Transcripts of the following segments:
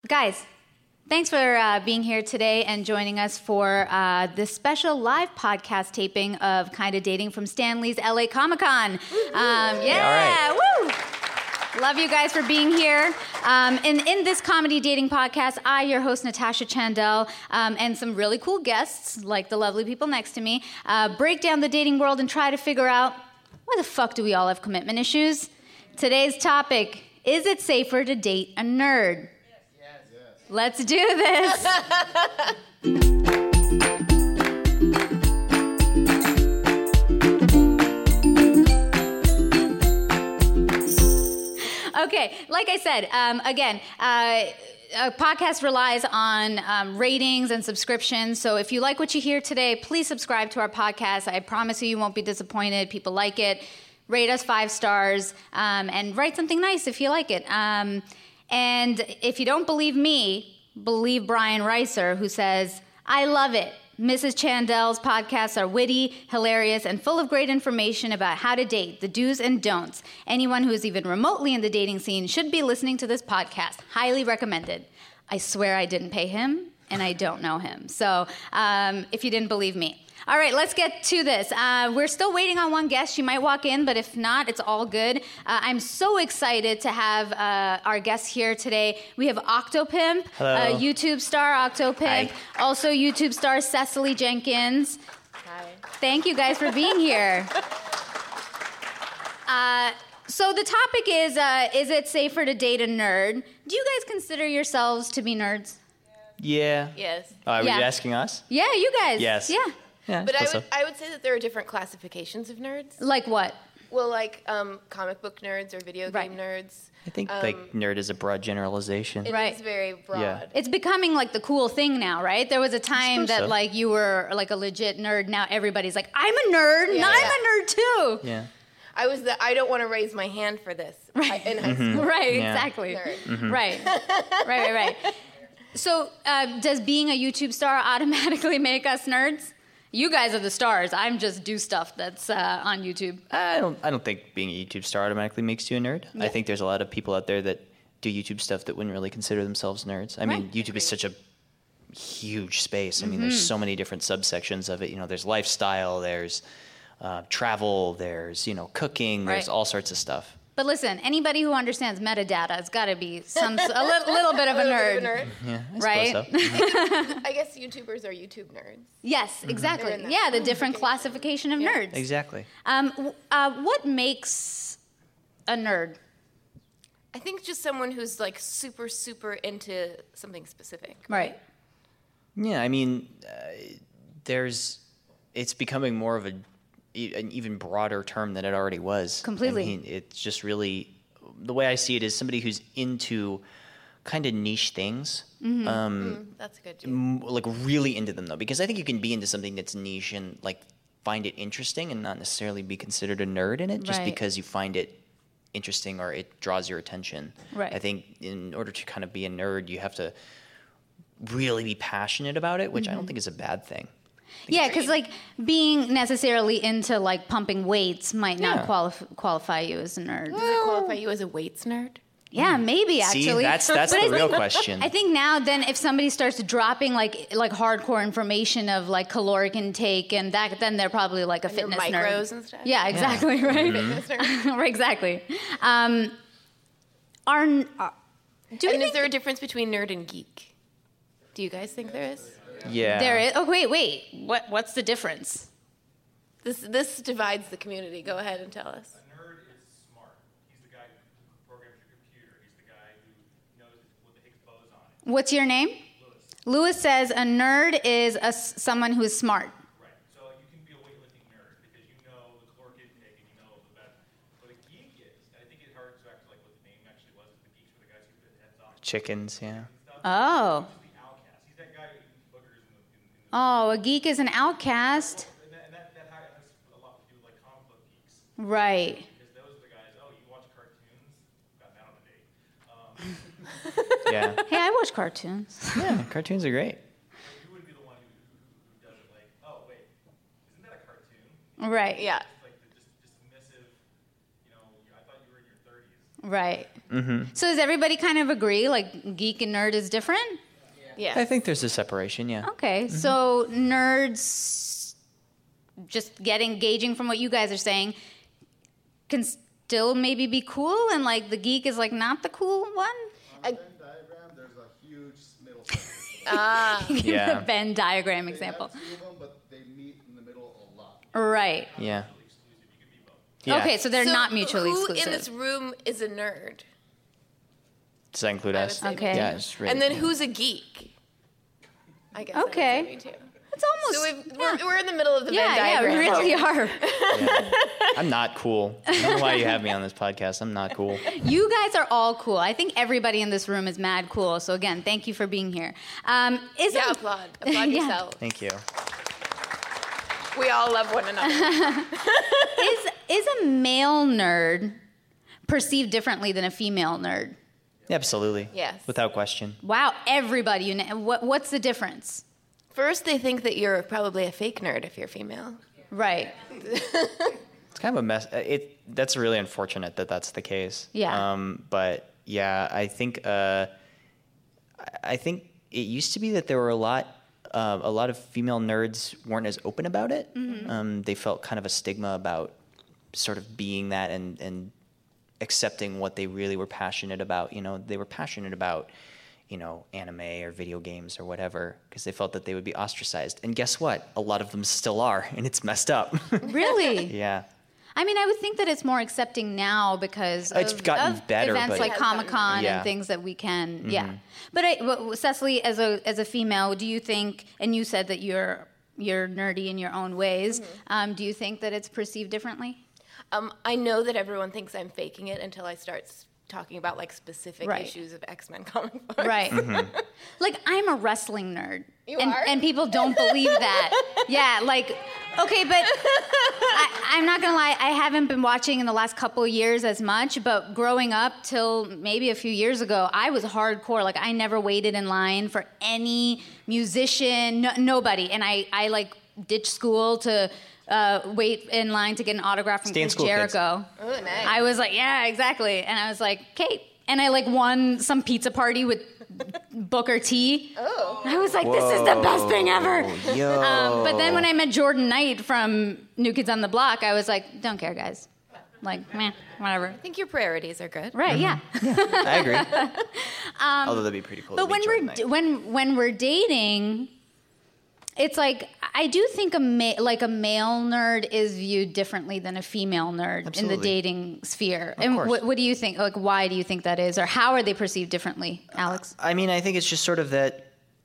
Guys, thanks for being here today and joining us for this special live podcast taping of Kinda Dating from Stanley's LA Comic-Con. Yeah, woo! Love you guys for being here. In this comedy dating podcast, I, your host, Natasha Chandel, and some really cool guests, like the lovely people next to me, break down the dating world and try to figure out, why the fuck do we all have commitment issues? Today's topic, is it safer to date a nerd? Yes. Let's do this. Okay, like I said, again, a podcast relies on ratings and subscriptions. So if you like what you hear today, please subscribe to our podcast. I promise you won't be disappointed. People like it. Rate us 5 stars and write something nice if you like it. And if you don't believe me, believe Brian Reiser, who says, I love it. Mrs. Chandel's podcasts are witty, hilarious, and full of great information about how to date, the do's and don'ts. Anyone who is even remotely in the dating scene should be listening to this podcast. Highly recommended. I swear I didn't pay him, and I don't know him. So if you didn't believe me. All right, let's get to this. We're still waiting on one guest. She might walk in, but if not, it's all good. I'm so excited to have our guests here today. We have Octopimp, YouTube star Octopimp, also YouTube star Cecily Jenkins. Hi. Thank you guys for being here. So the topic is it safer to date a nerd? Do you guys consider yourselves to be nerds? Yeah. Yes. Are you asking us? Yeah, you guys. Yes. Yeah. Yeah. But I would say that there are different classifications of nerds. Like what? Well, like comic book nerds or video game nerds. I think like nerd is a broad generalization. Right. It's very broad. Yeah. It's becoming like the cool thing now, right? There was a time that so. like you were like a legit nerd. Now everybody's like, I'm a nerd. Yeah. And I'm a nerd too. Yeah. I don't want to raise my hand for this in high school. Right, Yeah. exactly. Nerd. Right. So does being a YouTube star automatically make us nerds? You guys are the stars. I'm just do stuff that's on YouTube. I don't think being a YouTube star automatically makes you a nerd. Yeah. I think there's a lot of people out there that do YouTube stuff that wouldn't really consider themselves nerds. I mean, Right. YouTube is such a huge space. I mean, there's so many different subsections of it. You know, there's lifestyle, there's travel, there's, cooking, there's Right. all sorts of stuff. But listen, anybody who understands metadata has got to be a little bit of a nerd. Yeah, I Right? suppose so. I guess YouTubers are YouTube nerds. Yes, exactly. They're in that Yeah, the different classification of nerds. Exactly. What makes a nerd? I think just someone who's like super, super into something specific. Right. Yeah, I mean, it's becoming more of an even broader term than it already was. Completely. I mean, it's just really, the way I see it is somebody who's into kind of niche things. That's a good too. Like really into them though, because I think you can be into something that's niche and like find it interesting and not necessarily be considered a nerd in it just Right. because you find it interesting or it draws your attention. Right. I think in order to kind of be a nerd, you have to really be passionate about it, which I don't think is a bad thing. Yeah, because like being necessarily into like pumping weights might not qualify you as a nerd. Does it qualify you as a weights nerd? Yeah, maybe actually. See, that's But the I real think- question. I think now then if somebody starts dropping like hardcore information of like caloric intake and that, then they're probably like a Your fitness micros nerd. and stuff? Yeah, exactly, right? Fitness nerd. Right, exactly. Do we And is think there a difference between nerd and geek? Do you guys think there is? Yeah. there is? Oh, wait. What's the difference? This divides the community. Go ahead and tell us. A nerd is smart. He's the guy who programs your computer. He's the guy who knows what the Higgs boson is. What's your name? Lewis says a nerd is someone who is smart. Right. So you can be a weightlifting nerd because you know the caloric intake and you know the best. What a geek is, and I think it harks back to like what the name actually was. The geeks were the guys who bit heads off. Chickens, yeah. Oh. He's the outcast. He's that guy who eats boogers in the Oh, a geek is an outcast. and that has a lot to do with like comic book geeks. Right. Because those are the guys, oh, you watch cartoons? Got that on the date. Yeah. Hey, I watch cartoons. Yeah, cartoons are great. You wouldn't be the one who does it like, oh, wait, isn't that a cartoon? Right. Yeah. Like the just dismissive, I thought you were in your 30s. Right. So does everybody kind of agree, like geek and nerd is different? Yeah. I think there's a separation, yeah. Okay, so nerds, just engaging from what you guys are saying, can still maybe be cool, and like the geek is like not the cool one? I- Diagram, there's a huge middle section. Give me Yeah. a Venn diagram They example. have two of them, but they meet in the middle a lot. Right. Yeah. Yeah. Okay, so they're So not mutually who exclusive. in this room is a nerd? Does that include I would us? say Okay. Yeah, it's really And then cool. who's a geek? I guess. I would Okay. say me too. It's almost. So we're in the middle of the Venn yeah, yeah, diagram. we really are. Yeah. I'm not cool. I don't know why you have me on this podcast. I'm not cool. You guys are all cool. I think everybody in this room is mad cool. So again, thank you for being here. Isn't Yeah, applaud. Applaud Yeah. yourself. Thank you. We all love one another. is a male nerd perceived differently than a female nerd? Absolutely. Yes. Without question. Wow, everybody. What's the difference? First, they think that you're probably a fake nerd if you're female. Right. It's kind of a mess. That's really unfortunate that that's the case. Yeah. But yeah, I think it used to be that there were a lot of female nerds weren't as open about it. They felt kind of a stigma about sort of being that and accepting what they really were passionate about. You know, they were passionate about, you know, anime or video games or whatever, because they felt that they would be ostracized. And guess what? A lot of them still are, and it's messed up. Really? Yeah. I mean, I would think that it's more accepting now because It's of, gotten of better, events but- like It has gotten Comic-Con better. Yeah. and things that we can, yeah. But Cecily, as a female, do you think? And you said that you're nerdy in your own ways. Do you think that it's perceived differently? I know that everyone thinks I'm faking it until I start talking about like specific Right. issues of X-Men comic books. Right. Like, I'm a wrestling nerd. You and, are? And people don't believe that. Yeah, like, okay, but I'm not going to lie, I haven't been watching in the last couple of years as much, but growing up till maybe a few years ago, I was hardcore. Like, I never waited in line for any musician, nobody. And I like, ditched school to wait in line to get an autograph from Stay in Chris school, kids. Jericho. Oh, nice. I was like, yeah, exactly. And I was like, Kate. And I like won some pizza party with Booker T. Oh. I was like, this is the best thing ever. Yo. But then when I met Jordan Knight from New Kids on the Block, I was like, don't care, guys. Like, meh, whatever. I think your priorities are good. Right, yeah. I agree. Although that'd be pretty cool. But to when meet Jordan Knight. when we're dating, it's like I do think a male nerd is viewed differently than a female nerd in Absolutely. the dating sphere. Of And course. what do you think? Like, why do you think that is, or how are they perceived differently, Alex? I mean, I think it's just sort of that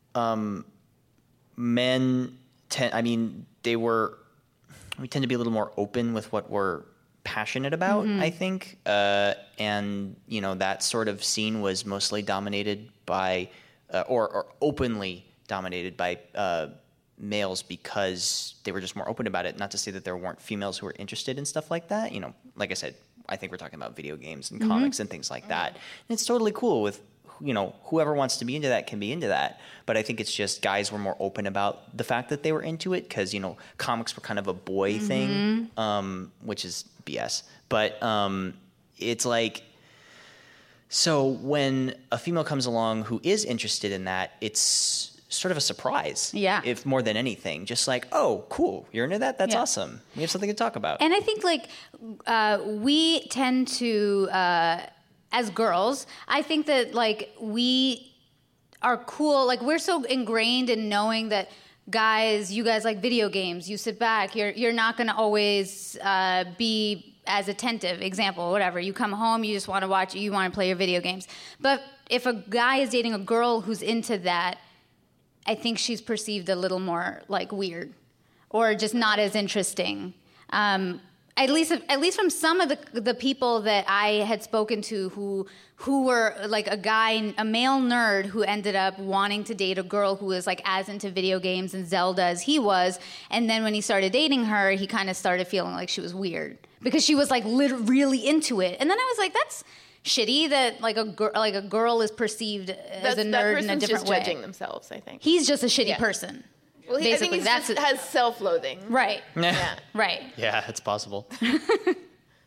men tend. I mean, we tend to be a little more open with what we're passionate about. I think, and you know, that sort of scene was mostly dominated by, or openly dominated by. Males because they were just more open about it. Not to say that there weren't females who were interested in stuff like that. You know, like I said, I think we're talking about video games and comics and things like that. And it's totally cool with, you know, whoever wants to be into that can be into that. But I think it's just guys were more open about the fact that they were into it because, you know, comics were kind of a boy thing, which is BS. But it's like, so when a female comes along who is interested in that, it's sort of a surprise. Yeah. If more than anything, just like, oh, cool, you're into that? That's Yeah. awesome. We have something to talk about. And I think like we tend to, as girls, I think that like we are cool. Like we're so ingrained in knowing that you guys like video games. You sit back. You're not going to always be as attentive. Example, whatever. You come home, you just want to watch. You want to play your video games. But if a guy is dating a girl who's into that, I think she's perceived a little more like weird, or just not as interesting. At least from some of the people that I had spoken to who were like a male nerd who ended up wanting to date a girl who was like as into video games and Zelda as he was, and then when he started dating her, he kind of started feeling like she was weird because she was like really into it, and then I was like, that's shitty that like a girl is perceived as a nerd in a different just way. judging themselves, I think. He's just a shitty Yeah. person. Well, I think he That's has self-loathing. right. Yeah. Right. Yeah, it's possible.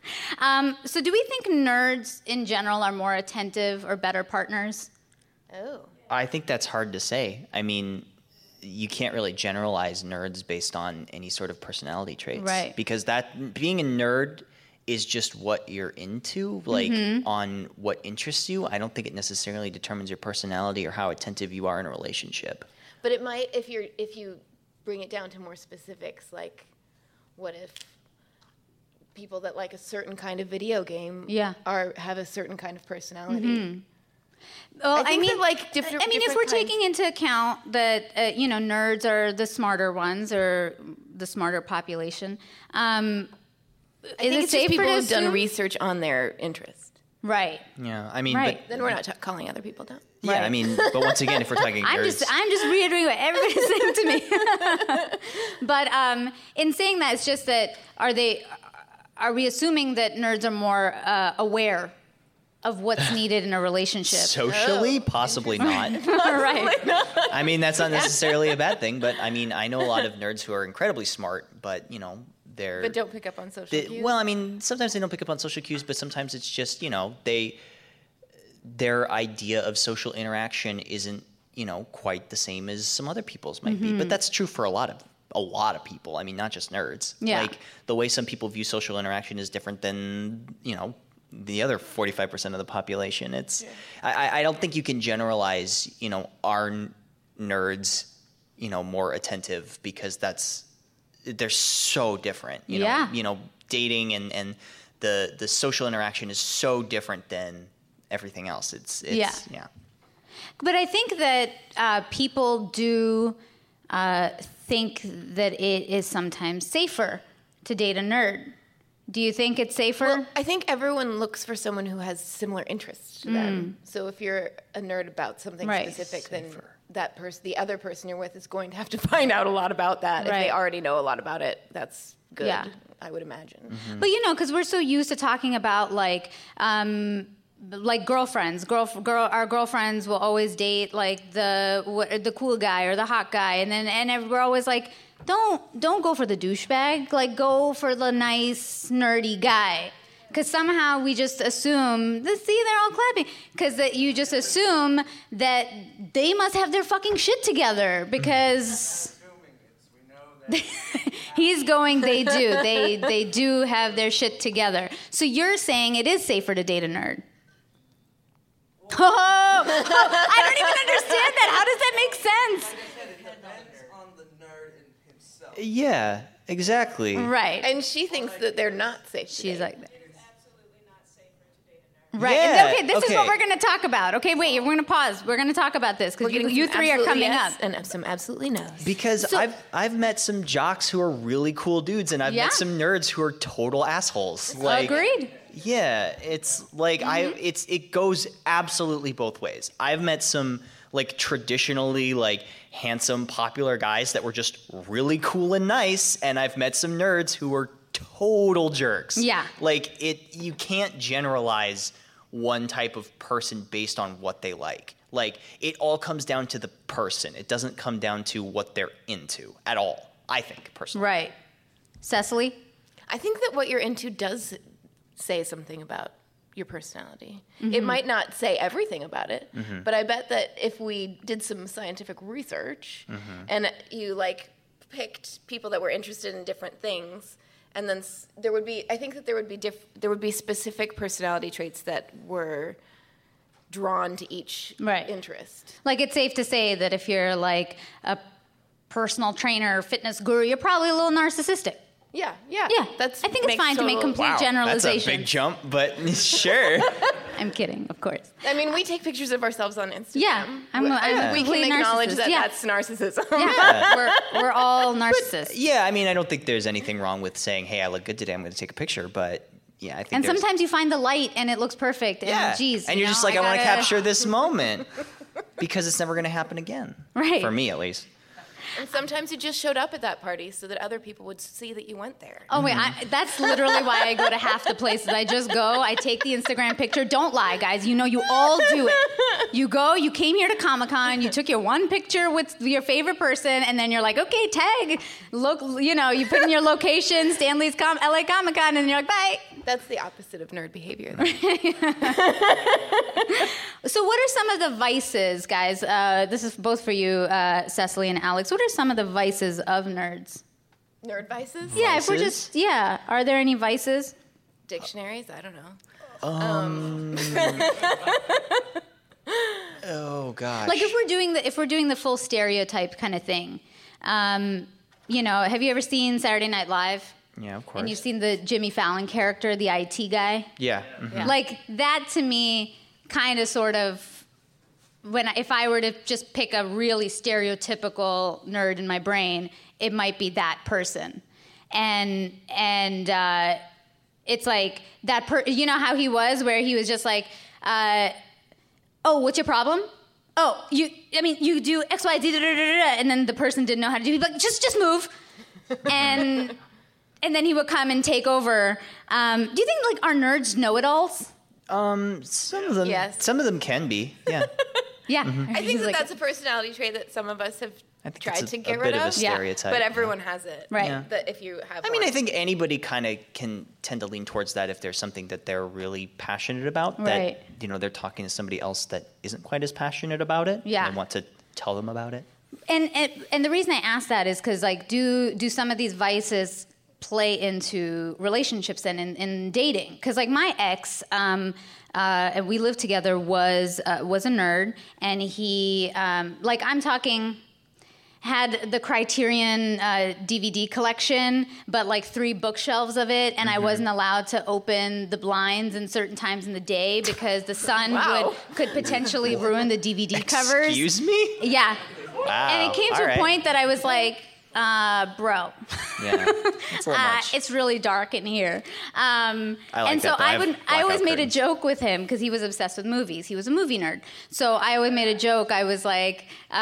So do we think nerds in general are more attentive or better partners? Oh. I think that's hard to say. I mean, you can't really generalize nerds based on any sort of personality traits. Right. Because that being a nerd is just what you're into, like on what interests you. I don't think it necessarily determines your personality or how attentive you are in a relationship. But it might, if you bring it down to more specifics, like what if people that like a certain kind of video game have a certain kind of personality? Well, I think that, like, different. I mean, if we're taking into account that nerds are the smarter ones or the smarter population, I think it's just people who've done research on their interest. Right. Yeah, I mean, Right. but Then we're not calling other people down. yeah, Right. I mean, but once again, if we're talking nerds, I'm just reiterating what everybody's saying to me. But in saying that, it's just that are we assuming that nerds are more aware of what's needed in a relationship? socially, possibly not. Right. I mean, that's not necessarily a bad thing, but I mean, I know a lot of nerds who are incredibly smart, but they're But don't pick up on social cues. well, I mean, sometimes they don't pick up on social cues, but sometimes it's just their idea of social interaction isn't quite the same as some other people's might be. But that's true for a lot of people. I mean, not just nerds. Yeah. Like the way some people view social interaction is different than the other 45% of the population. I don't think you can generalize our nerds more attentive, because they're so different. Dating and the social interaction is so different than everything else. It's yeah. But I think that people do think that it is sometimes safer to date a nerd. Do you think it's safer? Well, I think everyone looks for someone who has similar interests to them. So if you're a nerd about something Right. specific, then the other person you're with is going to have to find out a lot about that. If Right. they already know a lot about it, that's good, Yeah. I would imagine. But because we're so used to talking about like girlfriends. Our girlfriends will always date like the cool guy or the hot guy, and we're always like, don't go for the douchebag. Like, go for the nice nerdy guy. Because somehow we just assume, see, they're all clapping. Because you just assume that they must have their fucking shit together. Because he's going, they do. They do have their shit together. So you're saying it is safer to date a nerd. Oh, I don't even understand that. How does that make sense? It depends on the nerd in himself. Yeah, exactly. Right. And she thinks that they're not safe. She's like, It's absolutely not safer to date a nerd. right. Yeah, Okay, this is what okay. we're going to talk about. Okay, wait, we're going to pause. We're going to talk about this because you three are coming up. And some absolutely no's. Because I've met some jocks who are really cool dudes, and I've Yeah. met some nerds who are total assholes. Like, Agreed. yeah, it's like it goes absolutely both ways. I've met some like traditionally like handsome, popular guys that were just really cool and nice, and I've met some nerds who were total jerks. Yeah. Like you can't generalize one type of person based on what they like. Like it all comes down to the person. It doesn't come down to what they're into at all, I think, personally. Right. Cecily? I think that what you're into does say something about your personality. It might not say everything about it, but I bet that if we did some scientific research and you like picked people that were interested in different things, and then there would be, I think that there would be specific personality traits that were drawn to each Right. interest. Like, it's safe to say that if you're like a personal trainer or fitness guru, you're probably a little narcissistic. Yeah. Yeah. I think it's makes fine to make total- complete Wow, generalizations. that's a big jump, but sure. I'm kidding, of course. I mean, we take pictures of ourselves on Instagram. Yeah, I'm we a can complete acknowledge narcissist. that Yeah. that's narcissism. Yeah, we're all narcissists. Yeah, I mean, I don't think there's anything wrong with saying, "Hey, I look good today. I'm going to take a picture." But yeah, I think. And there's- sometimes you find the light and it looks perfect. And yeah, geez, and you're just like, I want to capture this moment because it's never going to happen again. Right. For me, at least. And sometimes you just showed up at that party so that other people would see that you went there. Oh, wait, that's literally why I go to half the places. I just go, I take the Instagram picture. Don't lie, guys. You all do it. You go, you came here to Comic-Con, you took your one picture with your favorite person, and then you're like, okay, tag. Look, you put in your location, Stanley's LA Comic-Con, and you're like, bye. That's the opposite of nerd behavior. So what are some of the vices, guys? This is both for you, Cecily and Alex. What are some of the vices of nerds? Nerd vices? Yeah, if we're just, are there any vices? Dictionaries? I don't know. Oh gosh. Like if we're doing the full stereotype kind of thing, you know, have you ever seen Saturday Night Live? Yeah, of course. And you've seen the Jimmy Fallon character, the IT guy? Yeah. Mm-hmm. Yeah. Like that to me kind of sort of, if I were to just pick a really stereotypical nerd in my brain, it might be that person. And it's like you know how he was, where he was just like, oh, what's your problem? Oh, you do X, Y, Z, da, da, da, da, and then the person didn't know how to do it. He'd be like, just move. And then he would come and take over. Do you think like our nerds know-it-alls? Some of them. Yes. Some of them can be. Yeah. Yeah. Mm-hmm. I think that's a personality trait that some of us have I think tried it's to a get bit rid of a of. stereotype. But everyone has it. Right. Yeah. That if you have I mean, one. I think anybody kind of can tend to lean towards that if there's something that they're really passionate about. Right. That, you know, they're talking to somebody else that isn't quite as passionate about it. Yeah. And they want to tell them about it. And the reason I ask that is because like do some of these vices play into relationships and in dating? Because like my ex, and we lived together, was a nerd, and he like I'm talking had the Criterion DVD collection, but like 3 bookshelves of it, and I wasn't allowed to open the blinds in certain times in the day because the sun could potentially ruin the DVD covers. Excuse me? Yeah. Wow. And it came to All a right. point that I was like, bro. Yeah. It's a little much. It's really dark in here. like and so that, though. I always blackout made a curtains. joke with him because he was obsessed with movies. He was a movie nerd. So I always made a joke. I was like,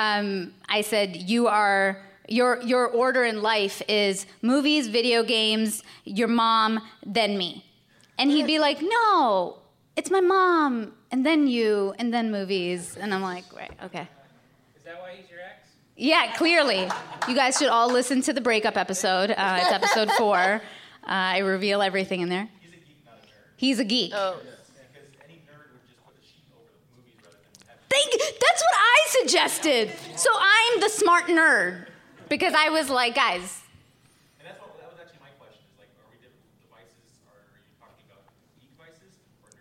I said, your order in life is movies, video games, your mom, then me. And he'd be like, no, it's my mom, and then you, and then movies. And I'm like, right, okay. Is that why he's your ex? Yeah, clearly. You guys should all listen to the breakup episode. It's episode 4. I reveal everything in there. He's a geek, not a nerd. He's a geek. Oh. Because any nerd would just put a sheet over the movies rather than have That's what I suggested. So I'm the smart nerd. Because I was like, guys. And that was actually my question, is like, are we different devices? Are you talking about geek vices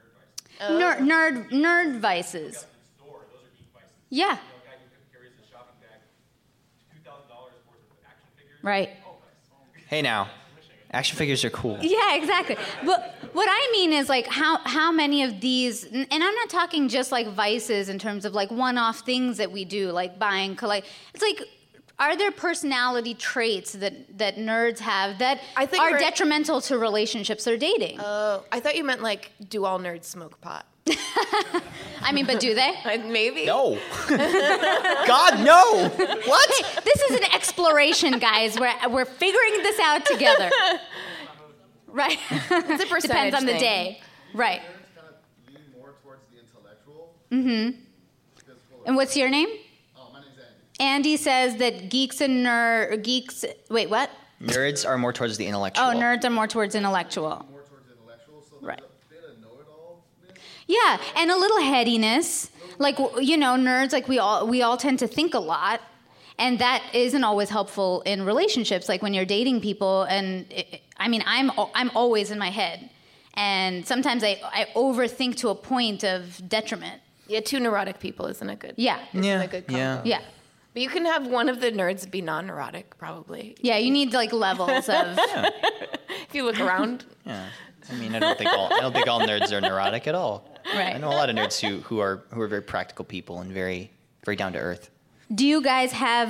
or nerd vices? Nerd vices. In the store, those are geek vices. Yeah. You know, a guy who carries a shopping bag, $2,000 worth of action figures. Right. Oh, nice. Hey now. Action figures are cool. Yeah, exactly. But what I mean is like how many of these, and I'm not talking just like vices in terms of like one-off things that we do, like buying, collect. It's like, are there personality traits that nerds have that I think are detrimental to relationships or dating? Oh, I thought you meant like, do all nerds smoke pot? I mean, but do they? Maybe. No. God, no. What? Hey, this is an exploration, guys. We're figuring this out together. Right? It's a percentage Depends on the thing. day. Right. Nerds kind of lean more towards the intellectual. And what's your name? Oh, my name's Andy. Andy says that geeks. Wait, what? Nerds are more towards the intellectual. Oh, nerds are more towards intellectual. More towards the intellectual, so Right. there's a bit of know-it-all-ness. Yeah, and a little headiness. Like, you know, nerds, like we all tend to think a lot. And that isn't always helpful in relationships, like when you're dating people. And I'm always in my head. And sometimes I overthink to a point of detriment. Yeah, 2 neurotic people isn't a good. Yeah. Yeah. A good combo. Yeah. Yeah. But you can have one of the nerds be non-neurotic, probably. Yeah, you need like levels of. If you look around. Yeah. I mean, I don't think all nerds are neurotic at all. Right. I know a lot of nerds who are very practical people and very very down to earth. Do you guys have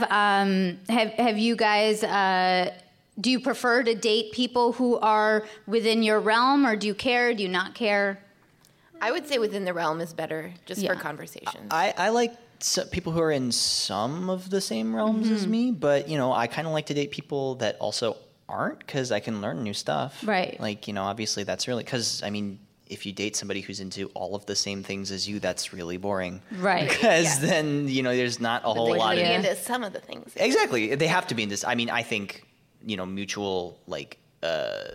you guys do you prefer to date people who are within your realm, or do you care? Do you not care? I would say within the realm is better, just Yeah. for conversations. I like people who are in some of the same realms as me, but you know, I kind of like to date people that also aren't, because I can learn new stuff. Right. Like, you know, obviously that's really, because I mean, if you date somebody who's into all of the same things as you, that's really boring. Right. Because then, you know, there's not a whole They lot should of be Yeah. into some of the things. Exactly. They have to be in this. I mean, I think, you know, mutual, like,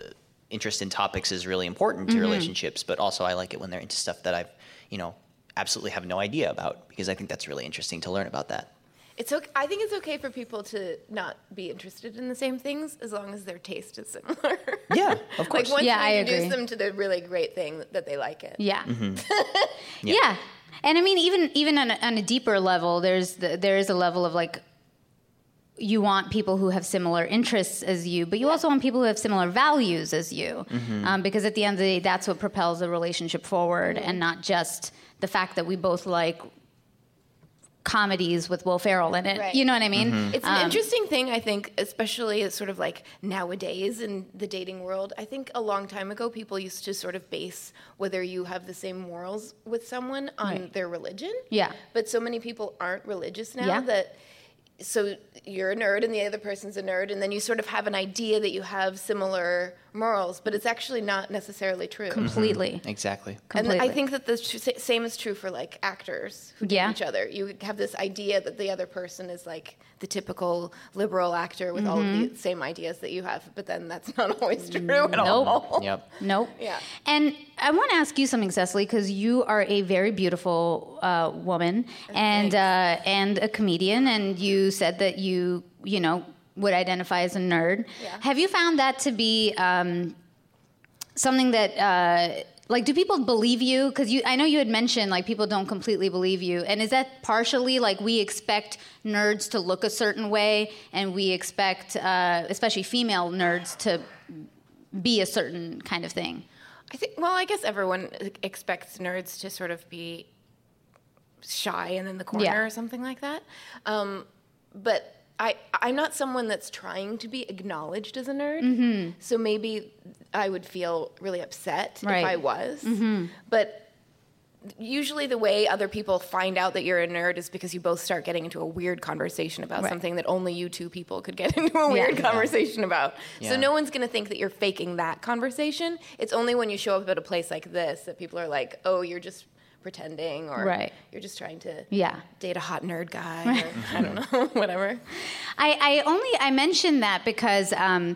interest in topics is really important to relationships, but also I like it when they're into stuff that I've, absolutely have no idea about, because I think that's really interesting to learn about that. It's okay. I think it's okay for people to not be interested in the same things as long as their taste is similar. Yeah, of course. Like once Yeah, I you introduce agree. them to the really great thing that they like it. Yeah. Yeah. Yeah. And I mean, even on a deeper level, there is a level of like, you want people who have similar interests as you, but you also want people who have similar values as you, because at the end of the day, that's what propels a relationship forward, and not just the fact that we both like comedies with Will Ferrell in it. Right. You know what I mean? It's an interesting thing, I think, especially sort of like nowadays in the dating world. I think a long time ago, people used to sort of base whether you have the same morals with someone on their religion. Yeah. But so many people aren't religious now Yeah. that. So you're a nerd and the other person's a nerd, and then you sort of have an idea that you have similar morals, but it's actually not necessarily true. Completely. Exactly. And Completely. I think that the same is true for like actors who date Yeah. each other. You have this idea that the other person is like the typical liberal actor with all of the same ideas that you have, but then that's not always true at all. Yep. Nope. Yeah. And I want to ask you something, Cecily, because you are a very beautiful woman and a comedian, and you said that you would identify as a nerd. Yeah. Have you found that to be something that like, do people believe you? Because I know you had mentioned like people don't completely believe you, and is that partially like we expect nerds to look a certain way, and we expect especially female nerds to be a certain kind of thing? I guess everyone expects nerds to sort of be shy and in the corner Yeah. or something like that. But I'm not someone that's trying to be acknowledged as a nerd. So maybe I would feel really upset Right. if I was. But usually the way other people find out that you're a nerd is because you both start getting into a weird conversation about Right. something that only you two people could get into a weird conversation about. So Yeah. no one's going to think that you're faking that conversation. It's only when you show up at a place like this that people are like, oh, you're just pretending, or Right. you're just trying to Yeah. date a hot nerd guy, or I don't know, whatever. I mentioned that because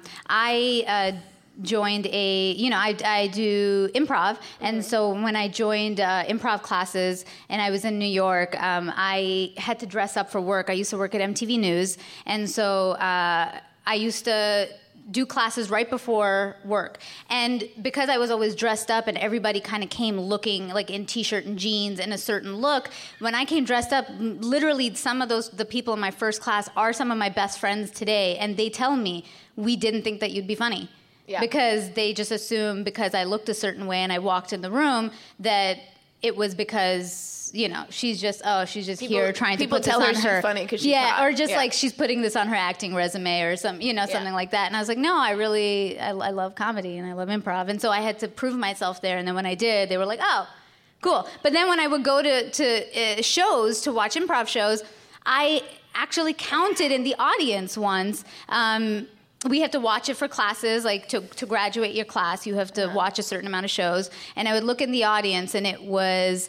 I joined I do improv, and so when I joined improv classes and I was in New York, I had to dress up for work. I used to work at MTV News, and so I used to do classes right before work. And because I was always dressed up and everybody kind of came looking like in t-shirt and jeans and a certain look, when I came dressed up, literally some of the people in my first class are some of my best friends today, and they tell me, we didn't think that you'd be funny. Yeah. Because they just assumed because I looked a certain way and I walked in the room that it was because, she's just here trying to people put this tell her on she's her. funny 'cause she's hot. or just Yeah. like she's putting this on her acting resume or something like that. And I was like, no, I love comedy and I love improv. And so I had to prove myself there. And then when I did, they were like, oh, cool. But then when I would go to shows to watch improv shows, I actually counted in the audience once. We have to watch it for classes, like to graduate your class, you have to watch a certain amount of shows. And I would look in the audience, and it was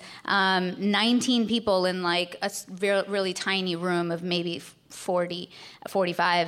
19 people in like a really tiny room of maybe 40, 45.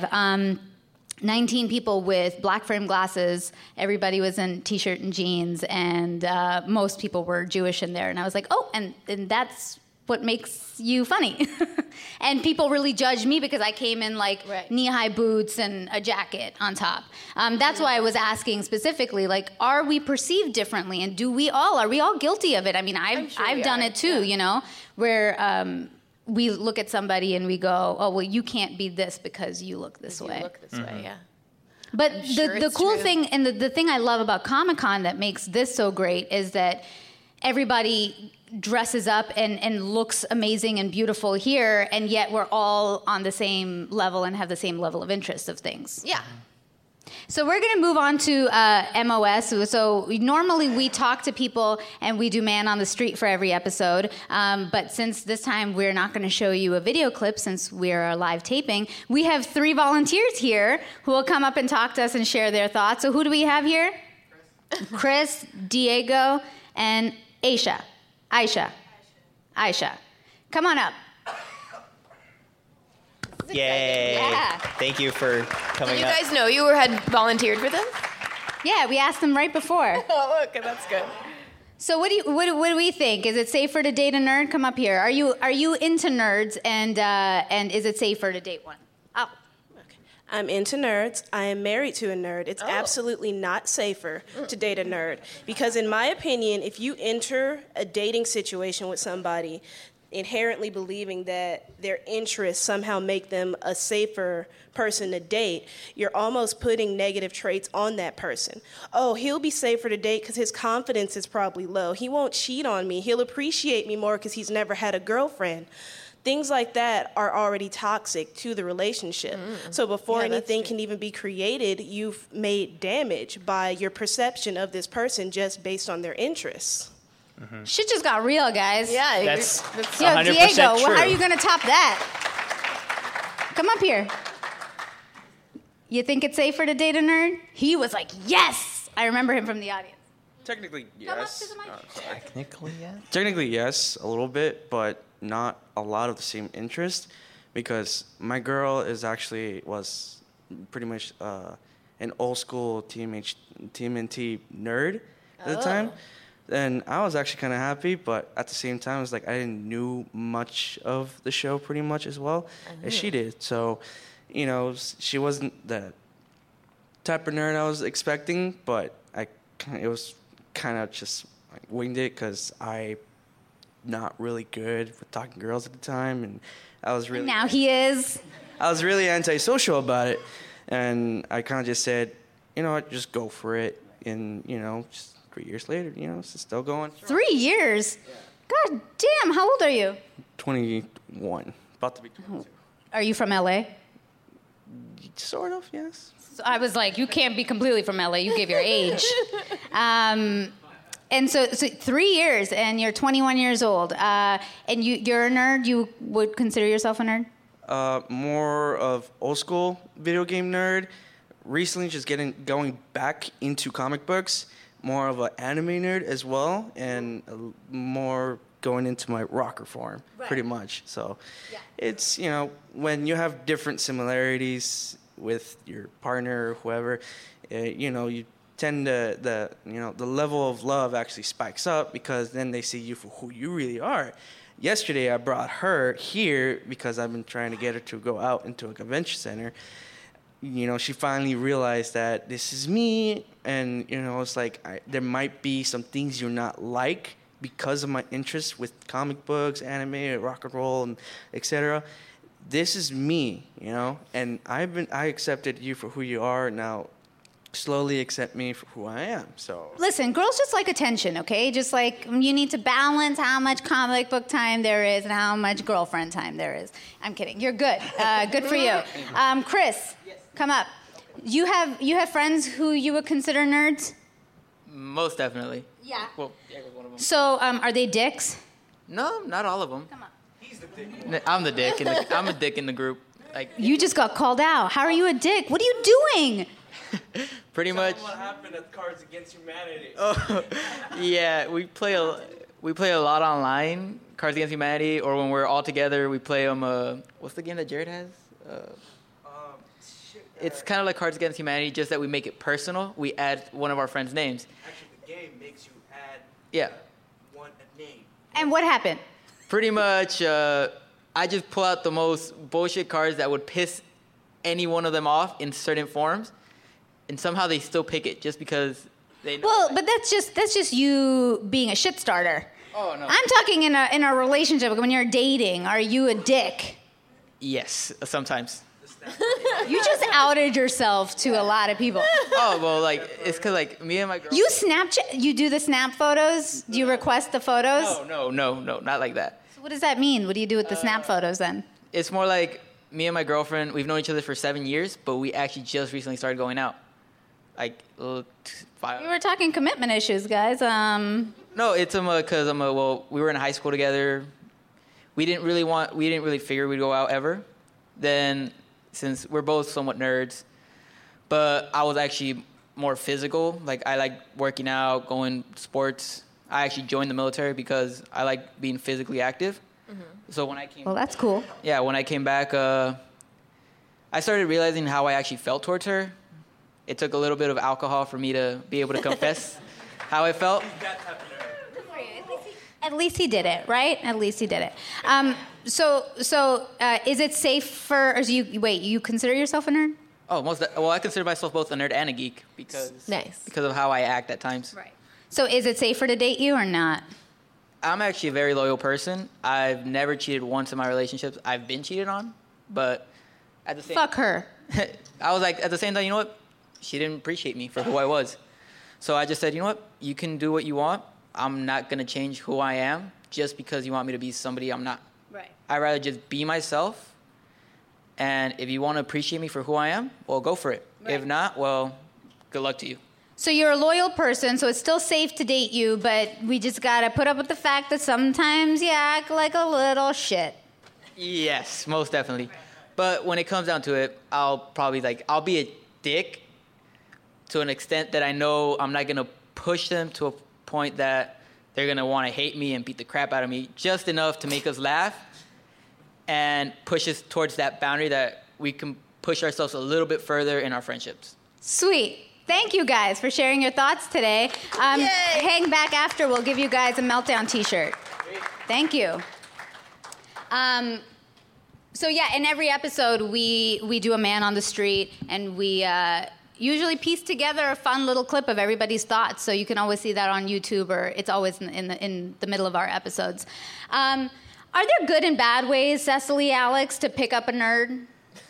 19 people with black frame glasses. Everybody was in t-shirt and jeans, and most people were Jewish in there. And I was like, oh, and that's what makes you funny. And people really judged me because I came in like knee-high boots and a jacket on top. That's why I was asking specifically, like, are we perceived differently? And are we all guilty of it? I mean, I've done it too, where we look at somebody and we go, oh, well, you can't be this because you look this way. You look this way, yeah. But sure the it's cool true. thing and the thing I love about Comic-Con that makes this so great is that everybody dresses up and looks amazing and beautiful here, and yet we're all on the same level and have the same level of interest of things. Yeah. So we're going to move on to MOS. So normally we talk to people and we do man on the street for every episode. But since this time we're not going to show you a video clip since we're live taping, we have 3 volunteers here who will come up and talk to us and share their thoughts. So who do we have here? Chris, Diego, and Aisha. Come on up. Yay! Yeah. Thank you for coming Did you up. guys know you had volunteered for them? Yeah, we asked them right before. Oh, okay, that's good. So what do we think? Is it safer to date a nerd? Come up here. Are you into nerds, and is it safer to date one? Oh. I'm into nerds. I am married to a nerd. It's absolutely not safer to date a nerd. Because in my opinion, if you enter a dating situation with somebody inherently believing that their interests somehow make them a safer person to date, you're almost putting negative traits on that person. Oh, he'll be safer to date because his confidence is probably low. He won't cheat on me. He'll appreciate me more because he's never had a girlfriend. Things like that are already toxic to the relationship. So before anything can even be created, you've made damage by your perception of this person just based on their interests. Shit just got real, guys. Yeah, That's Yo, 100% Diego, true. how are you going to top that? Come up here. You think it's safer to date a nerd? He was like, yes! I remember him from the audience. Technically, Come up yes. to the mic. Technically, yeah. Technically, yes, a little bit, but not a lot of the same interest, because my girl was pretty much an old school TMNT nerd at the time. And I was actually kind of happy, but at the same time, it was like I didn't knew much of the show pretty much as well as she did. So, you know, she wasn't the type of nerd I was expecting, but it was kind of just like winged it because I not really good with talking to girls at the time, and I was really Now he is. I was really antisocial about it, and I kind of just said, you know what, just go for it, and you know, just 3 years later, you know, it's still going. 3 years? God damn, how old are you? 21, about to be 22. Are you from LA? Sort of, yes. So I was like, you can't be completely from LA. You gave your age. And so 3 years, and you're 21 years old. And you're a nerd? You would consider yourself a nerd? More of old school video game nerd. Recently, just going back into comic books. More of an anime nerd as well, and more going into my rocker form, pretty much. So it's, you know, when you have different similarities with your partner or whoever, you know, you tend to, the level of love actually spikes up, because then they see you for who you really are. Yesterday, I brought her here because I've been trying to get her to go out into a convention center. You know, she finally realized that this is me, and, you know, it's like there might be some things you're not like because of my interest with comic books, anime, rock and roll, and etc. This is me, you know, and I accepted you for who you are. Now, slowly accept me for who I am. So listen, girls just like attention, okay? Just like you need to balance how much comic book time there is and how much girlfriend time there is. I'm kidding. You're good. Good for you. Chris, come up. You have friends who you would consider nerds? Most definitely. Yeah. Well, yeah, one of them. So are they dicks? No, not all of them. Come on. I'm the dick. I'm a dick in the group. Like, You just got called out. How are you a dick? What are you doing? pretty much. what happened at Cards Against Humanity? Oh, yeah, we play a lot online, Cards Against Humanity, or when we're all together, we play what's the game that Jared has? It's kind of like Cards Against Humanity, just that we make it personal. We add one of our friends' names. Actually, the game makes you add a name. And what happened? Pretty much, I just pull out the most bullshit cards that would piss any one of them off in certain forms, and somehow they still pick it just because they know. Well, but that's just you being a shit starter. Oh, no. I'm talking in a relationship when you're dating. Are you a dick? Yes, sometimes. You just outed yourself to a lot of people. Oh, well, like, it's because, like, me and my girl... You Snapchat? You do the snap photos? Do you request the photos? No, not like that. So what does that mean? What do you do with the snap photos then? It's more like me and my girlfriend, we've known each other for 7 years, but we actually just recently started going out. Like, 5. We were talking commitment issues, guys. No, it's because we were in high school together. We didn't really figure we'd go out ever. Then, since we're both somewhat nerds, but I was actually more physical. Like, I like working out, going sports. I actually joined the military because I like being physically active. Mm-hmm. So when I came... Well, that's cool. Yeah, when I came back, I started realizing how I actually felt towards her. It took a little bit of alcohol for me to be able to confess how I felt. At least he did it, right? At least he did it. So is it safe for? Or you consider yourself a nerd? Oh, I consider myself both a nerd and a geek because of how I act at times. Right. So is it safer to date you or not? I'm actually a very loyal person. I've never cheated once in my relationships. I've been cheated on, but at the same Fuck her. I was like, at the same time, you know what? She didn't appreciate me for who I was. So I just said, you know what? You can do what you want. I'm not going to change who I am just because you want me to be somebody I'm not. Right. I'd rather just be myself. And if you want to appreciate me for who I am, well, go for it. Right. If not, well, good luck to you. So you're a loyal person, so it's still safe to date you, but we just got to put up with the fact that sometimes you act like a little shit. Yes, most definitely. But when it comes down to it, I'll be a dick to an extent that I know I'm not going to push them to a point that they're going to want to hate me and beat the crap out of me, just enough to make us laugh and push us towards that boundary that we can push ourselves a little bit further in our friendships. Sweet. Thank you guys for sharing your thoughts today. Hang back after. We'll give you guys a Meltdown t-shirt. Thank you. So yeah, in every episode, we do a man on the street, and we usually piece together a fun little clip of everybody's thoughts. So you can always see that on YouTube, or it's always in the middle of our episodes. Are there good and bad ways, Cecily, Alex, to pick up a nerd?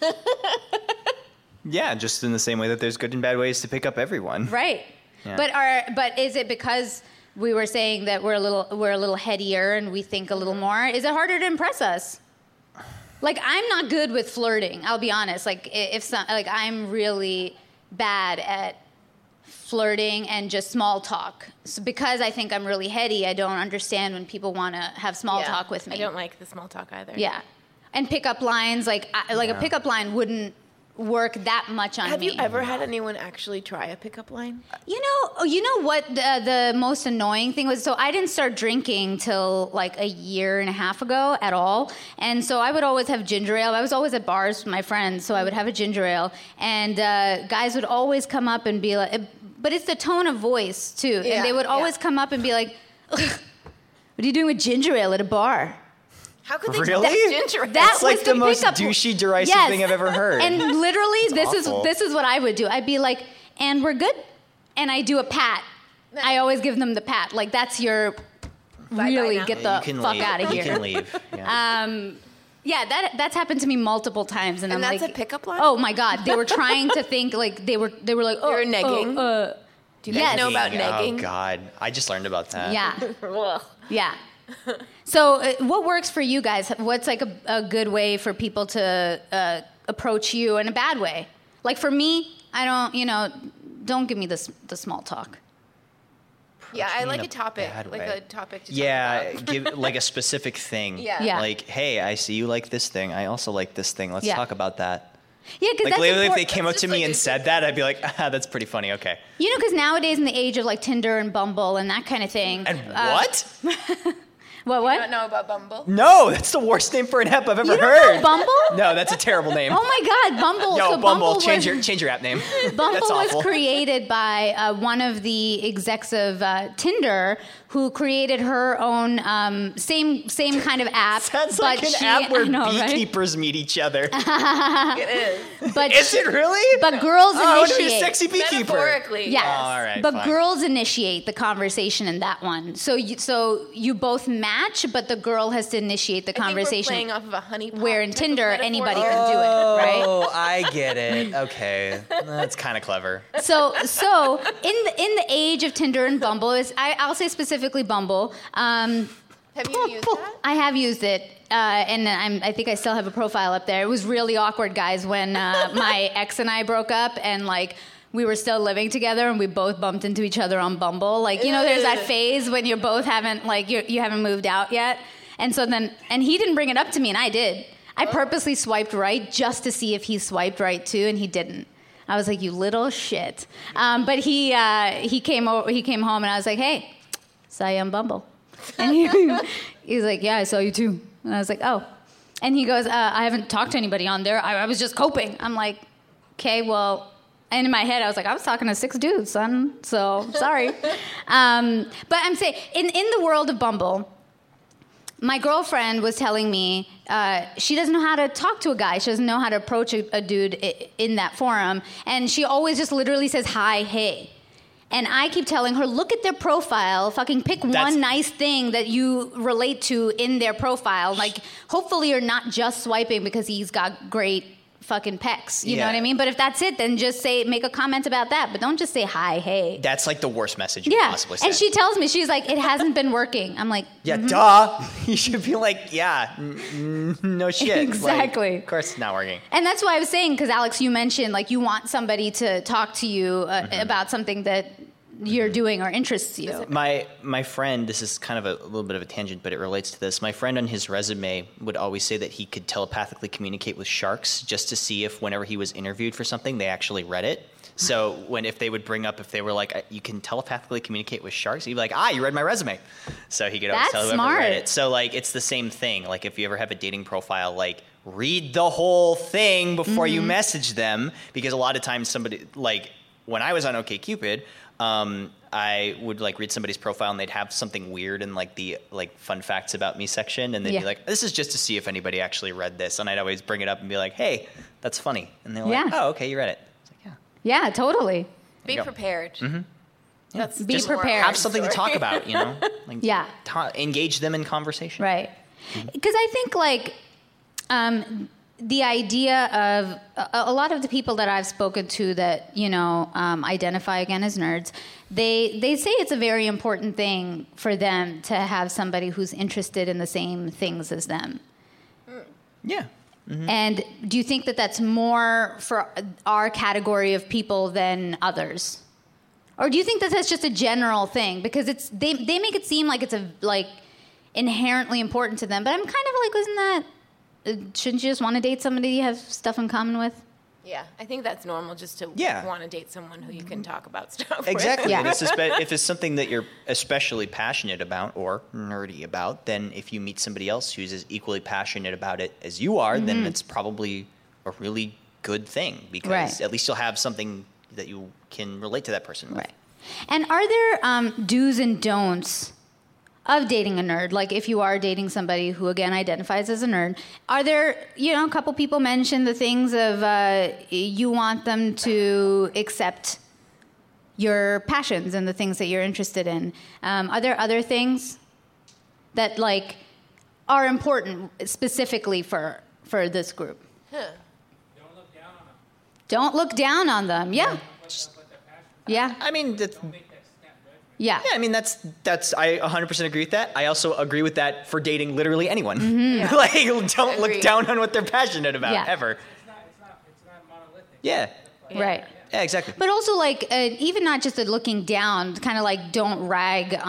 Yeah, just in the same way that there's good and bad ways to pick up everyone. Right. Yeah. But is it because we were saying that we're a little headier and we think a little more? Is it harder to impress us? Like, I'm not good with flirting. I'll be honest. Like, I'm really bad at flirting and just small talk. So because I think I'm really heady, I don't understand when people want to have small talk with me. I don't like the small talk either. Yeah. And pickup lines, a pickup line wouldn't work that much on me. Have you ever had anyone actually try a pickup line? You know what the most annoying thing was? So I didn't start drinking till like a year and a half ago at all. And so I would always have ginger ale. I was always at bars with my friends, so I would have a ginger ale. And guys would always come up and be like, but it's the tone of voice too. Yeah, and they would always come up and be like, what are you doing with ginger ale at a bar? How could they Really? do that ginger ale? That's like the most douchey, derisive thing I've ever heard. And literally, awful. this is what I would do. I'd be like, and we're good. And I do a pat. I always give them the pat. Like, that's your really get the fuck out of here. You can leave. Yeah. Yeah, that's happened to me multiple times. And I'm that's like, a pickup line? Oh my God. They were trying to think like they were like, oh, You're negging? Do you guys know about negging? Oh God, I just learned about that. Yeah. Yeah. So what works for you guys? What's like a good way for people to approach you in a bad way? Like for me, I don't give me the small talk. Yeah, I like a topic. Like a topic to talk about. give like a specific thing. Yeah. Like, hey, I see you like this thing. I also like this thing. Let's talk about that. Yeah, because like literally, if they came up to me and said that, I'd be like, that's pretty funny. Okay. You know, because nowadays in the age of like Tinder and Bumble and that kind of thing. And what? What? You don't know about Bumble? No, that's the worst name for an app I've ever You don't heard. know Bumble? No, that's a terrible name. Oh my God, Bumble. Yo, so Bumble, change your app name. Bumble That's was awful. created by one of the execs of Tinder, who created her own same kind of app. Sounds like an app where beekeepers meet each other. It is. But Is it really? But girls I want to be a initiate. sexy beekeeper. Metaphorically. Yes. Oh, all right, but fine. girls initiate the conversation in that one. So you both match, but the girl has to initiate the I think we're conversation. playing off of a honeypot. Where in type of Tinder, metaphor. anybody can do it, right? Oh, I get it. Okay, that's kind of clever. So in the age of Tinder and Bumble, I'll say specifically Bumble. Have you used that? I have used it, and I think I still have a profile up there. It was really awkward, guys, when my ex and I broke up, and like we were still living together, and we both bumped into each other on Bumble. Like, you know, there's that phase when you both haven't you haven't moved out yet, and so then he didn't bring it up to me, and I did. I purposely swiped right just to see if he swiped right too, and he didn't. I was like, you little shit. But he came home, and I was like, hey, saw you on Bumble. And he was like, yeah, I saw you too. And I was like, oh. And he goes, I haven't talked to anybody on there. I was just coping. I'm like, okay, well, And in my head, I was like, I was talking to 6 dudes, son. So sorry. But I'm saying, in the world of Bumble, my girlfriend was telling me she doesn't know how to talk to a guy. She doesn't know how to approach a dude in that forum. And she always just literally says, hi, hey. And I keep telling her, look at their profile. Fucking pick one nice thing that you relate to in their profile. Like, hopefully you're not just swiping because he's got great fucking pecs. You know what I mean? But if that's it, then just make a comment about that. But don't just say, hi, hey. That's like the worst message you can possibly send. And she tells me, she's like, it hasn't been working. I'm like, duh. You should be like, no shit. Exactly. Like, of course it's not working. And that's why I was saying, because Alex, you mentioned like you want somebody to talk to you about something that you're doing or interests you. My friend, this is kind of a little bit of a tangent, but it relates to this. My friend on his resume would always say that he could telepathically communicate with sharks just to see if whenever he was interviewed for something, they actually read it. So if they would bring up, if they were like, you can telepathically communicate with sharks, he'd be like, you read my resume. So he could always tell whoever read it. So like, it's the same thing. Like if you ever have a dating profile, like read the whole thing before you message them, because a lot of times somebody, like when I was on OkCupid, I would like read somebody's profile and they'd have something weird in like the fun facts about me section, and they'd be like, this is just to see if anybody actually read this, and I'd always bring it up and be like, hey, that's funny, and they're like, oh, okay, you read it. It's like, yeah, totally. Be prepared. Mm-hmm. That's be prepared. Have something to talk about, you know? Like, engage them in conversation. Right. Because I think like the idea of a lot of the people that I've spoken to that, identify again as nerds, they say it's a very important thing for them to have somebody who's interested in the same things as them. Yeah. Mm-hmm. And do you think that that's more for our category of people than others? Or do you think that that's just a general thing? Because they make it seem like it's inherently important to them. But I'm kind of like, isn't that... shouldn't you just want to date somebody you have stuff in common with? Yeah, I think that's normal, just to want to date someone who you can talk about stuff with. Exactly. Yeah. If it's something that you're especially passionate about or nerdy about, then if you meet somebody else who's as equally passionate about it as you are, then it's probably a really good thing, because at least you'll have something that you can relate to that person with. Right. And are there do's and don'ts of dating a nerd? Like if you are dating somebody who, again, identifies as a nerd, are there, a couple people mentioned the things of you want them to accept your passions and the things that you're interested in. Are there other things that like are important specifically for this group? Don't look down on them. Don't look down on them. Yeah. Yeah. I mean, yeah. I mean, that's I 100% agree with that. I also agree with that for dating literally anyone. Mm-hmm. Yeah. Like, don't look down on what they're passionate about, ever. It's not monolithic. Yeah. Right. Yeah, exactly. But also, like, even not just the looking down, kind of like don't rag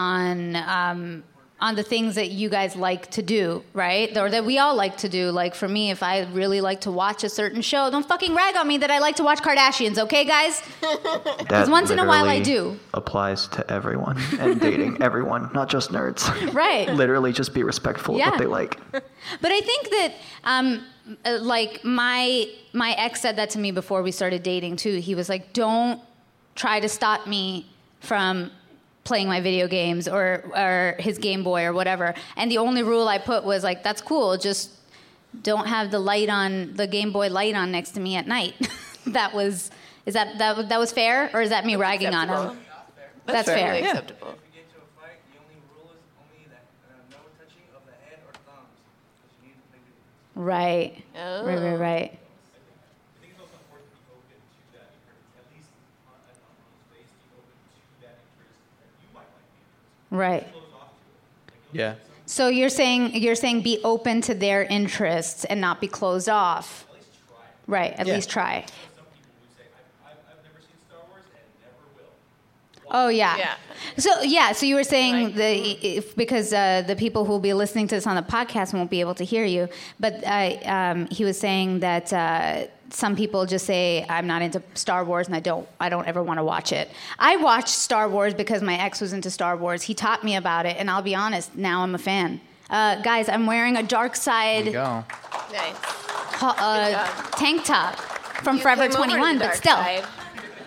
on the things that you guys like to do, right? Or that we all like to do. Like, for me, if I really like to watch a certain show, don't fucking rag on me that I like to watch Kardashians, okay, guys? Because once in a while I do. Applies to everyone and dating everyone, not just nerds. Right. Literally just be respectful of what they like. But I think that, like, my ex said that to me before we started dating, too. He was like, don't try to stop me from playing my video games or his Game Boy or whatever. And the only rule I put was like, that's cool, just don't have the Game Boy light on next to me at night. That was fair, or is that me ragging on him? That's fair. Totally acceptable. If you get into a fight, the only rule is only that no touching of the head or thumbs. Because you need to play video games. Right. Oh. Right. I think it's also important to be open to that, at least on space, to be open to that interest that you might like the interest. Right. Close off to it. Yeah. So you're saying be open to their interests and not be closed off. At least try. Right. At least try. Some people who say, I've never seen Star Wars and never will. Oh yeah. Yeah. So you were saying because the people who will be listening to this on the podcast won't be able to hear you, but he was saying that some people just say, I'm not into Star Wars and I don't ever want to watch it. I watched Star Wars because my ex was into Star Wars. He taught me about it, and I'll be honest, now I'm a fan. Guys, I'm wearing a Dark Side There you go. Nice. tank top from You Forever came over to 21, the but dark still. side.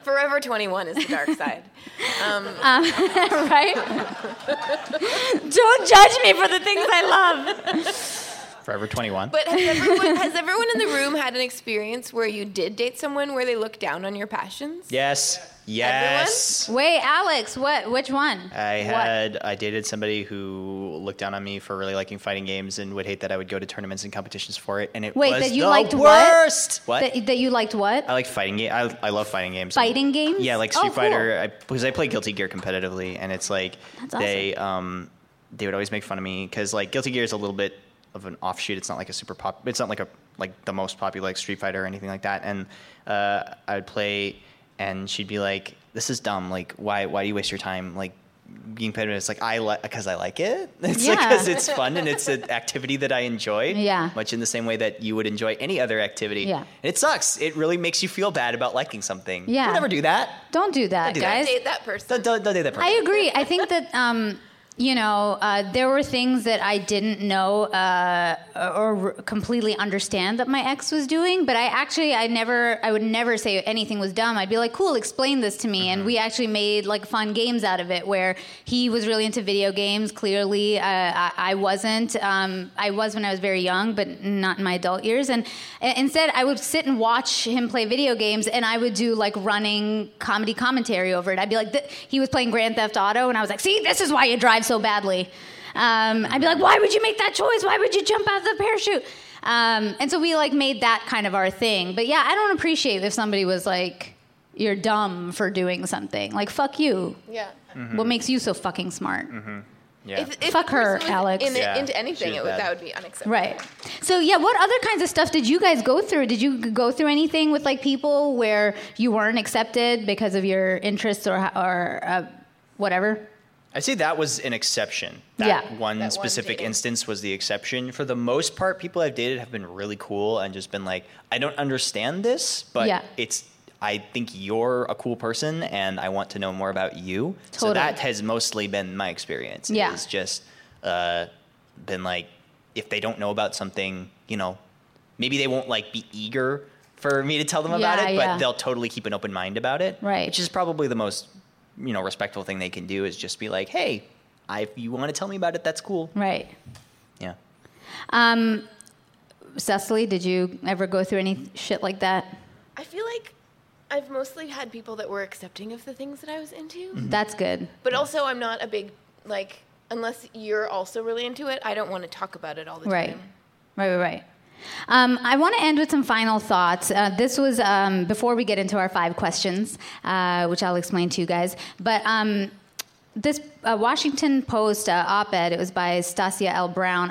Forever 21 is the dark side. Right? Don't judge me for the things I love. Forever 21. But has everyone in the room had an experience where you did date someone where they looked down on your passions? Yes. Yes. Wait, Alex, which one? I dated somebody who looked down on me for really liking fighting games and would hate that I would go to tournaments and competitions for it, and it was that you the liked worst. What? That you liked what? I like fighting games. I love fighting games. Fighting games? Yeah, like Street Fighter. Because I play Guilty Gear competitively, and it's like That's awesome. they would always make fun of me because like Guilty Gear is a little bit of an offshoot. It's not like it's not like the most popular like Street Fighter or anything like that. And I would play, and she'd be like, "This is dumb. Like, why do you waste your time like being competitive?" It's like because I like it. It's like because it's fun and it's an activity that I enjoy. Yeah. Much in the same way that you would enjoy any other activity. Yeah. And it sucks. It really makes you feel bad about liking something. Yeah. Don't ever do that. Don't do that, guys. Date that person. Don't date that person. I agree. I think that there were things that I didn't know or completely understand that my ex was doing, but I would never say anything was dumb. I'd be like, cool, explain this to me. And we actually made like fun games out of it where he was really into video games. Clearly, I wasn't. I was when I was very young, but not in my adult years. And instead, I would sit and watch him play video games, and I would do like running commentary over it. I'd be like, he was playing Grand Theft Auto, and I was like, see, this is why you drive so badly. I'd be like, why would you make that choice? Why would you jump out of the parachute? And so we like made that kind of our thing. But yeah, I don't appreciate if somebody was like, you're dumb for doing something. Like, fuck you. Yeah. Mm-hmm. What makes you so fucking smart? Yeah. If Fuck the her, person was Alex. Into anything, She was bad. that would be unacceptable. Right. So yeah, what other kinds of stuff did you guys go through? Did you go through anything with like people where you weren't accepted because of your interests or whatever? I'd say that was an exception. That one specific instance was the exception. For the most part, people I've dated have been really cool and just been like, I don't understand this, but I think you're a cool person and I want to know more about you. Totally. So that has mostly been my experience. Yeah. It's just been like, if they don't know about something, maybe they won't like be eager for me to tell them about it, but they'll totally keep an open mind about it. Right. Which is probably the most respectful thing they can do is just be like, hey, if you want to tell me about it, that's cool. Right. Yeah. Cecily, did you ever go through any shit like that? I feel like I've mostly had people that were accepting of the things that I was into. That's good. But also, I'm not a big, unless you're also really into it, I don't want to talk about it all the time. Right. I want to end with some final thoughts. This was before we get into our 5 questions, which I'll explain to you guys. But this Washington Post op-ed, it was by Stasia L. Brown,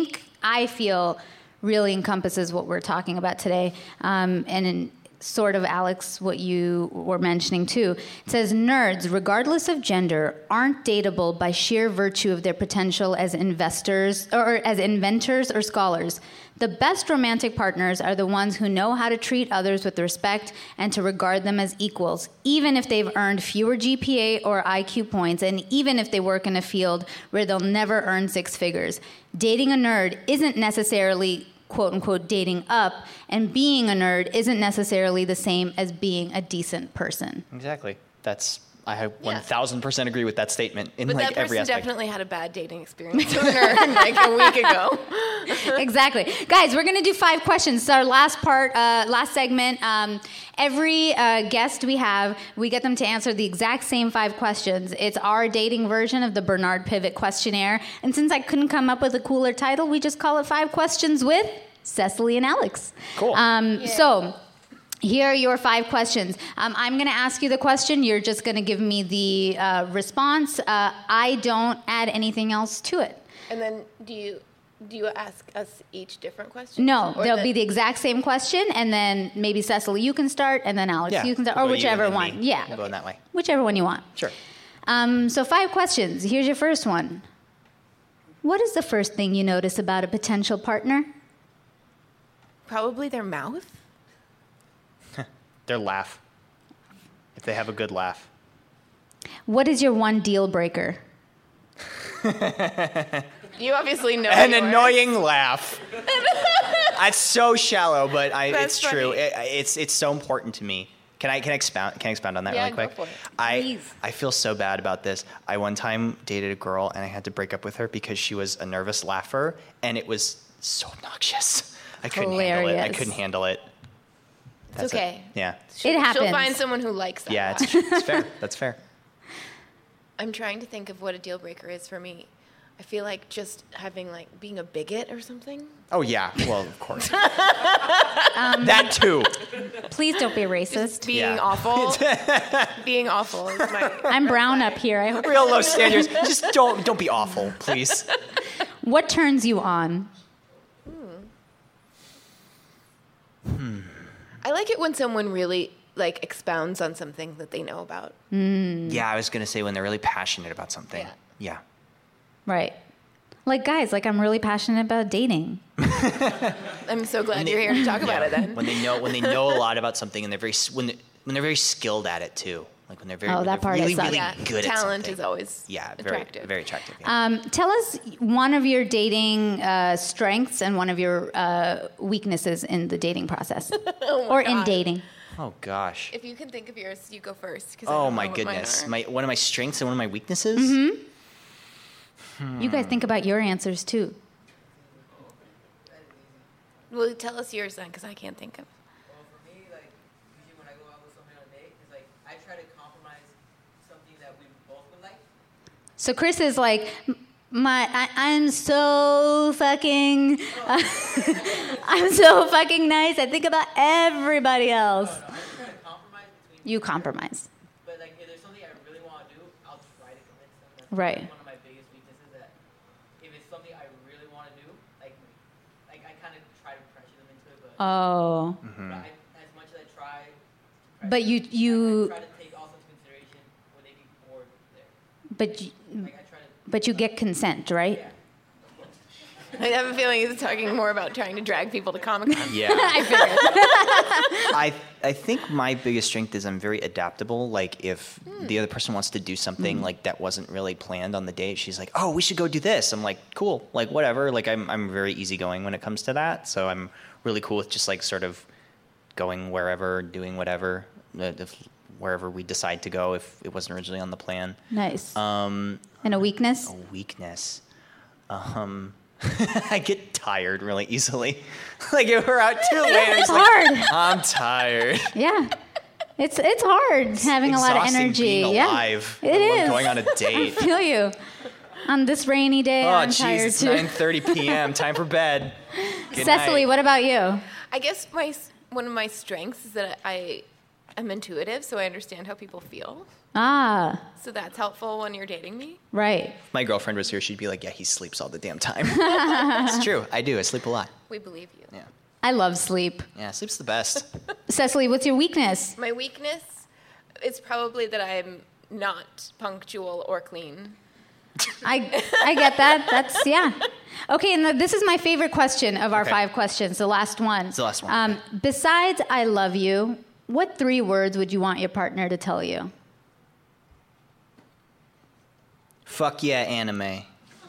I feel really encompasses what we're talking about today. And sort of, Alex, what you were mentioning too. It says, nerds, regardless of gender, aren't dateable by sheer virtue of their potential as investors or as inventors or scholars. The best romantic partners are the ones who know how to treat others with respect and to regard them as equals, even if they've earned fewer GPA or IQ points, and even if they work in a field where they'll never earn 6 figures. Dating a nerd isn't necessarily quote-unquote dating up, and being a nerd isn't necessarily the same as being a decent person. Exactly. I 1,000% agree with that statement in but like that every person aspect. definitely had a bad dating experience with a nerd like a week ago. Exactly. Guys, we're going to do 5 questions. It's our last part, last segment. Every guest we have, we get them to answer the exact same 5 questions. It's our dating version of the Bernard Pivot questionnaire. And since I couldn't come up with a cooler title, we just call it 5 Questions with Cecily and Alex. Cool. So here are your 5 questions. I'm going to ask you the question. You're just going to give me the response. I don't add anything else to it. And then do you ask us each different questions? No, there'll be the exact same question, and then maybe Cecily, you can start, and then Alex, you can start, or whichever one. Yeah, we'll go that way. Whichever one you want. Sure. So 5 questions. Here's your first one. What is the first thing you notice about a potential partner? Probably their mouth. Their laugh. If they have a good laugh. What is your one deal breaker? You obviously know An yours. annoying laugh. It's so shallow, but it's That's true. funny. It's so important to me. Can I expound on that Yeah, really quick? go for it. I feel so bad about this. I one time dated a girl and I had to break up with her because she was a nervous laugher and it was so obnoxious. I couldn't handle it. I Hilarious. couldn't handle it. It's That's it. okay. Yeah. It happens. She'll find someone who likes that. Yeah, it's fair. That's fair. I'm trying to think of what a deal breaker is for me. I feel like just having being a bigot or something. Oh yeah. Well, of course. That too. Please don't be racist. Being Yeah. awful. Being awful is my. I'm brown up here. I hope. Real low standards. Just don't be awful, please. What turns you on? I like it when someone really expounds on something that they know about. Yeah, I was gonna say when they're really passionate about something. Yeah. Right. Like guys, I'm really passionate about dating. I'm so glad you're here to talk about it then. When they know a lot about something and they're when they're very skilled at it too. Like when they're very Oh, that when they're part really sucks. really Yeah, good at talent something. is always attractive. Very attractive. Yeah. Tell us one of your dating strengths and one of your weaknesses in the dating process, or in dating. Oh gosh. If you can think of yours, you go first. 'Cause I Oh don't my know what mine goodness. are. One of my strengths and one of my weaknesses. You guys think about your answers too. Well, tell us yours then, because I can't think of. Well, for me, usually when I go out with somebody on a date, it's I try to compromise something that we both would like. So Chris is like, I'm so fucking, I'm so fucking nice. I think about everybody else. I try to compromise between. You compromise, But if there's something I really want to do, I'll try to convince them. That's right? one of my biggest weaknesses. That if it's something I really want to do, I kind of try to pressure them into it. But, Oh, but as much as I try, but I you, try to take also into consideration would they be bored there. but you, I try to. but you get consent, right? Yeah. I have a feeling he's talking more about trying to drag people to Comic-Con. Yeah. I figured. I think my biggest strength is I'm very adaptable. Like if the other person wants to do something that wasn't really planned on the date, she's like, "Oh, we should go do this." I'm like, "Cool." Like whatever. Like I'm very easygoing when it comes to that. So I'm really cool with just sort of going wherever, doing whatever, wherever we decide to go if it wasn't originally on the plan. Nice. And a weakness? A weakness. I get tired really easily. If we're out too late, I'm It's just like, hard. I'm tired. Yeah. It's hard having a lot of Exhausting energy. being Yeah. alive, It let alone is. going on a I date. feel you. On this rainy day, Oh, I'm jeez, tired it's too. 9:30 p.m. Time for bed. Good Cecily, night. what about you? I guess one of my strengths is that I am intuitive, so I understand how people feel. Ah, So that's helpful when you're dating me. right. If my girlfriend was here, she'd be like, "Yeah, he sleeps all the damn time." It's true. I do. I sleep a lot. We believe you. Yeah. I love sleep. Yeah, sleep's the best. Cecily, what's your weakness? My weakness is probably that I'm not punctual or clean. I get that. That's, yeah. Okay, and this is my favorite question of our Okay. 5 questions, the last one. It's the last one, okay. Besides I love you, what 3 words would you want your partner to tell you? Fuck yeah, anime.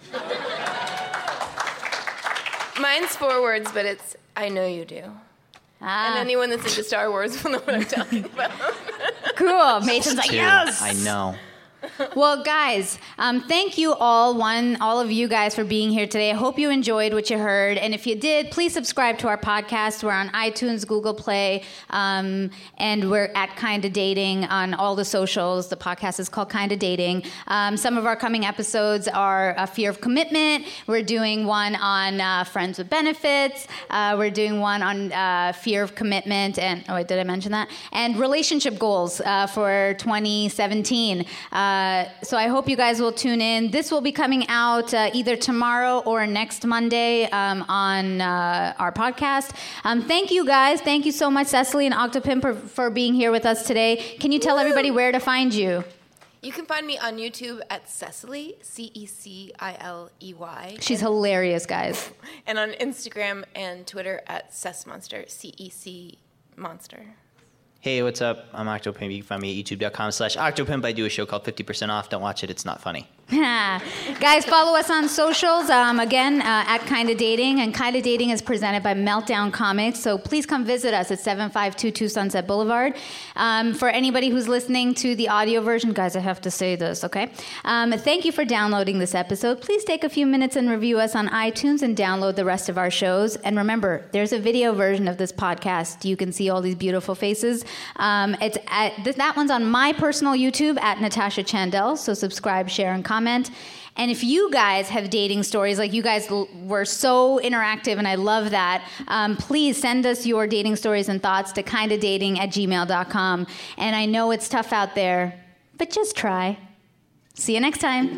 Mine's 4 words, but it's I know you do. Ah, And anyone that's into Star Wars will know what I'm talking about. cool. Mason's like, Two. yes! I know. Well, guys, thank you all of you guys for being here today. I hope you enjoyed what you heard. And if you did, please subscribe to our podcast. We're on iTunes, Google Play, and we're at Kinda Dating on all the socials. The podcast is called Kinda Dating. Some of our coming episodes are Fear of Commitment. We're doing one on Friends with Benefits. We're doing one on Fear of Commitment. And, oh, wait, did I mention that? And relationship goals for 2017. So I hope you guys will tune in. This will be coming out either tomorrow or next Monday on our podcast. Thank you guys. Thank you so much, Cecily and Octopimp, for being here with us today. Can you tell everybody where to find you? You can find me on YouTube at Cecily, Ceciley. She's hilarious, guys. And on Instagram and Twitter at CecMonster, CEC Monster. Hey, what's up? I'm Octopimp. You can find me at youtube.com/Octopimp. I do a show called 50% Off. Don't watch it. It's not funny. Guys, follow us on socials. Again, at Kinda Dating. And Kinda Dating is presented by Meltdown Comics. So please come visit us at 7522 Sunset Boulevard. For anybody who's listening to the audio version, guys, I have to say this, okay? Thank you for downloading this episode. Please take a few minutes and review us on iTunes and download the rest of our shows. And remember, there's a video version of this podcast. You can see all these beautiful faces. That one's on my personal YouTube at Natasha Chandel. So subscribe, share, and comment. And if you guys have dating stories, like you guys were so interactive and I love that, please send us your dating stories and thoughts to kindadating@gmail.com. And I know it's tough out there, but just try. See you next time.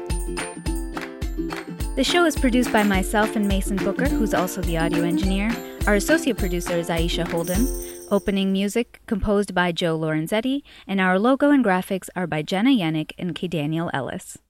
The show is produced by myself and Mason Booker, who's also the audio engineer. Our associate producer is Aisha Holden. Opening music composed by Joe Lorenzetti, and our logo and graphics are by Jenna Yannick and K. Daniel Ellis.